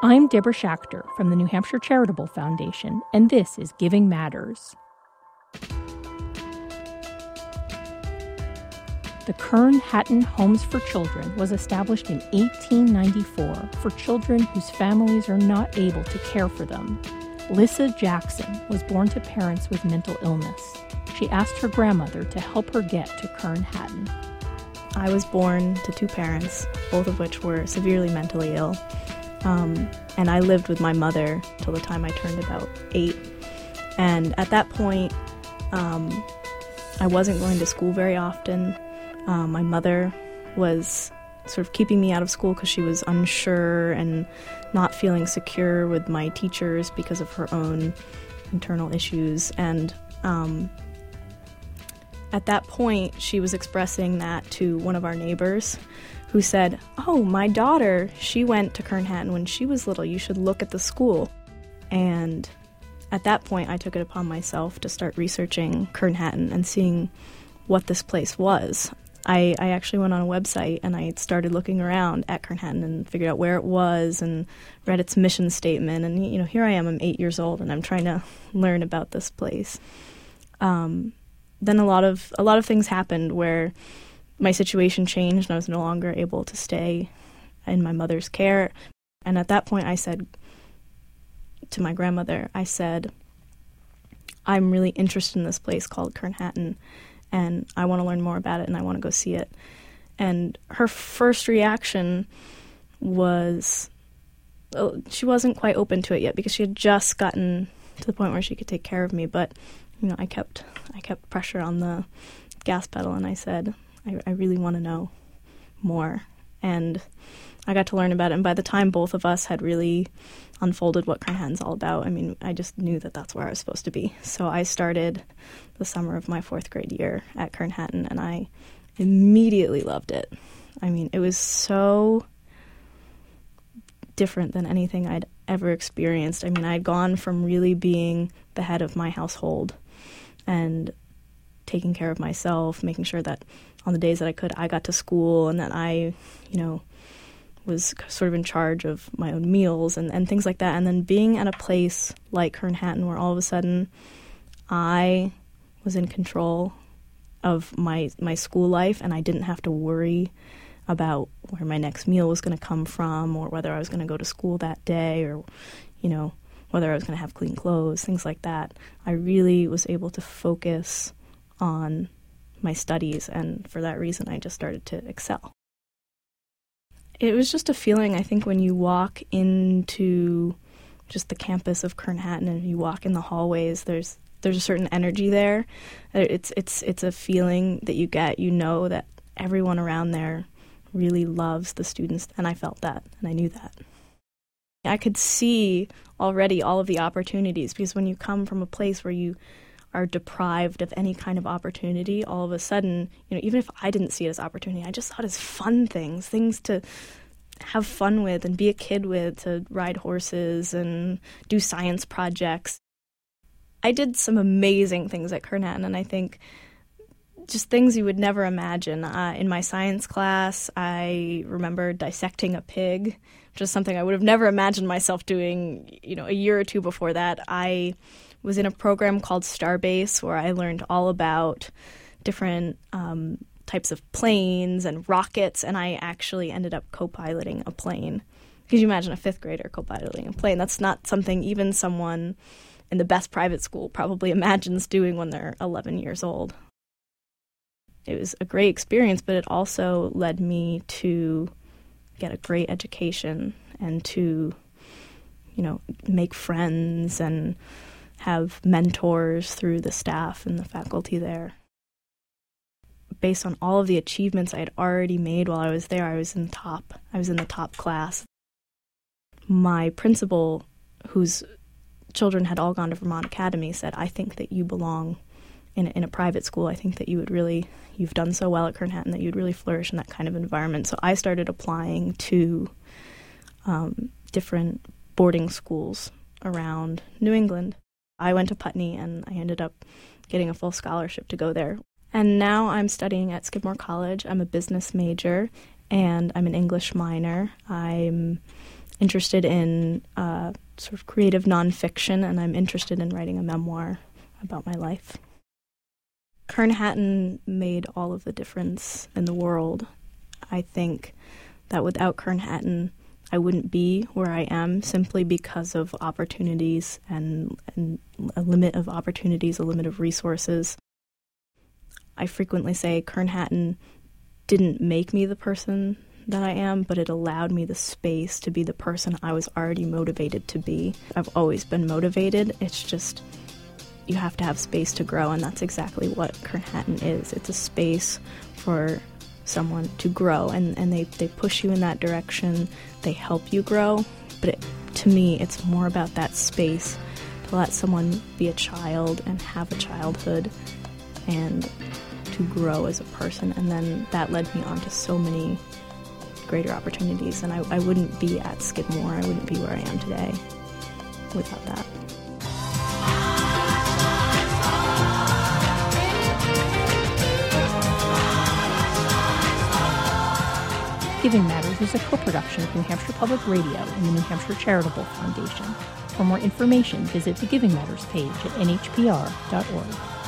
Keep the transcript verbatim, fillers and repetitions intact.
I'm Deborah Schachter from the New Hampshire Charitable Foundation, and this is Giving Matters. The Kern Hatton Homes for Children was established in eighteen ninety-four for children whose families are not able to care for them. Lissa Jackson was born to parents with mental illness. She asked her grandmother to help her get to Kern Hatton. I was born to two parents, both of which were severely mentally ill. Um, and I lived with my mother till the time I turned about eight. And at that point, um, I wasn't going to school very often. Um, my mother was sort of keeping me out of school because she was unsure and not feeling secure with my teachers because of her own internal issues. And um, at that point, she was expressing that to one of our neighbors, who said, "Oh, my daughter, she went to Kern Hatton when she was little. You should look at the school." And at that point, I took it upon myself to start researching Kern Hatton and seeing what this place was. I, I actually went on a website and I started looking around at Kern Hatton and figured out where it was and read its mission statement. And, you know, here I am, I'm eight years old, and I'm trying to learn about this place. Um, then a lot of a lot of things happened where my situation changed and I was no longer able to stay in my mother's care. And at that point I said to my grandmother, I said, "I'm really interested in this place called Kern Hatton, and I want to learn more about it and I want to go see it." And her first reaction was, well, she wasn't quite open to it yet because she had just gotten to the point where she could take care of me. But, you know, I kept I kept pressure on the gas pedal and I said, I, I really want to know more. And I got to learn about it. And by the time both of us had really unfolded what Kern Hatton's all about, I mean, I just knew that that's where I was supposed to be. So I started the summer of my fourth grade year at Kern Hatton, and I immediately loved it. I mean, it was so different than anything I'd ever experienced. I mean, I'd gone from really being the head of my household and taking care of myself, making sure that on the days that I could, I got to school and that I, you know, was sort of in charge of my own meals and, and things like that. And then being at a place like Kern Hatton where all of a sudden I was in control of my my school life and I didn't have to worry about where my next meal was going to come from or whether I was going to go to school that day or, you know, whether I was going to have clean clothes, things like that. I really was able to focus on my studies, and for that reason I just started to excel. It was just a feeling, I think, when you walk into just the campus of Kern Hatton and you walk in the hallways, there's there's a certain energy there. It's it's it's a feeling that you get. You know that everyone around there really loves the students, and I felt that, and I knew that. I could see already all of the opportunities, because when you come from a place where you are deprived of any kind of opportunity, all of a sudden, you know, even if I didn't see it as opportunity, I just saw it as fun things, things to have fun with and be a kid with, to ride horses and do science projects. I did some amazing things at Kern Hatton, and I think just things you would never imagine. Uh, in my science class, I remember dissecting a pig, which is something I would have never imagined myself doing, you know, a year or two before that. I was in a program called Starbase where I learned all about different um, types of planes and rockets, and I actually ended up co-piloting a plane. Could you imagine a fifth grader co-piloting a plane? That's not something even someone in the best private school probably imagines doing when they're eleven years old. It was a great experience, but it also led me to get a great education and to, you know, make friends and have mentors through the staff and the faculty there. Based on all of the achievements I had already made while I was there, I was in top. I was in the top class. My principal, whose children had all gone to Vermont Academy, said, "I think that you belong in a, in a private school. I think that you would really, you've done so well at Kern Hatton that you'd really flourish in that kind of environment." So I started applying to um, different boarding schools around New England. I went to Putney, and I ended up getting a full scholarship to go there. And now I'm studying at Skidmore College. I'm a business major, and I'm an English minor. I'm interested in uh, sort of creative nonfiction, and I'm interested in writing a memoir about my life. Kern Hatton made all of the difference in the world. I think that without Kern Hatton, I wouldn't be where I am simply because of opportunities and, and a limit of opportunities, a limit of resources. I frequently say Kern Hatton didn't make me the person that I am, but it allowed me the space to be the person I was already motivated to be. I've always been motivated. It's just you have to have space to grow, and that's exactly what Kern Hatton is. It's a space for someone to grow, and, and they, they push you in that direction. They help you grow, but it, to me, it's more about that space to let someone be a child and have a childhood and to grow as a person. And then that led me on to so many greater opportunities, and I, I wouldn't be at Skidmore, I wouldn't be where I am today without that. Giving Matters is a co-production of New Hampshire Public Radio and the New Hampshire Charitable Foundation. For more information, visit the Giving Matters page at N H P R dot org.